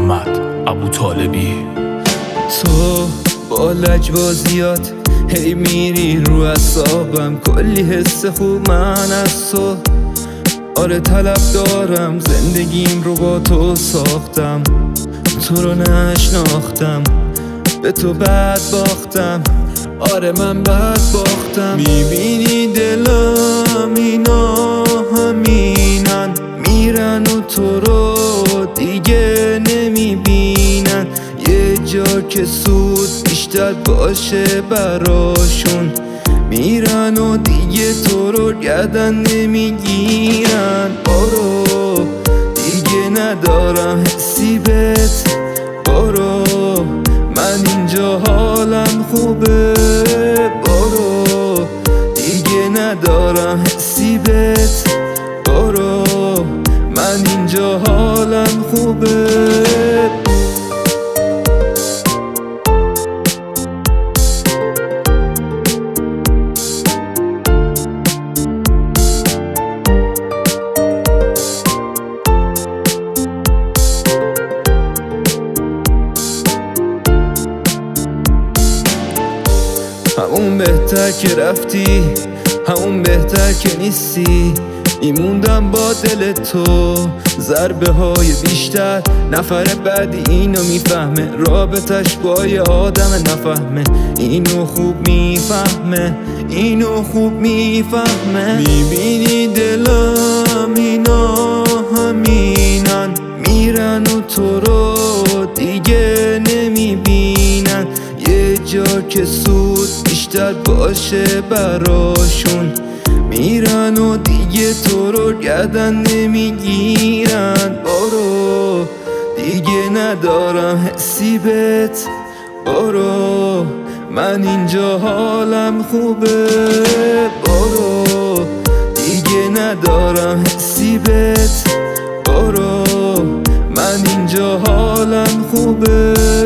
محمد ابوطالبی. تو با لجبازیات هی میری رو اعصابم، کلی حس خوب من از تو. آره طلب دارم، زندگیم رو با تو ساختم، تو رو نشناختم، به تو بد باختم. آره من بد باختم. میبینی دلم اینا همینن، میرن و تو رو دیگه نمیبینن. یه جا که سود بیشتر باشه براشون، میرن و دیگه تو رو گردن نمیگیرن. برو دیگه ندارم حسی بهت، برو من اینجا حالم خوبه. برو دیگه ندارم حسی بهت، برو من اینجا حالم خوبه. همون بهتر که رفتی، همون بهتر که نیستی. میموندم با دل تو، ضربه های بیشتر. نفر بعدی اینو میفهمه، رابطش با یه آدم نفهمه. اینو خوب میفهمه، اینو خوب میفهمه. میبینی دلم اینا همینن، میرن و تو رو دیگه نمیبینن. یه جا که سود بیشتر باشه براشون، میرن و دیگه تو رو گردن نمیگیرن. برو دیگه ندارم حسی بهت، برو من اینجا حالم خوبه. برو دیگه ندارم حسی بهت، برو من اینجا حالم خوبه.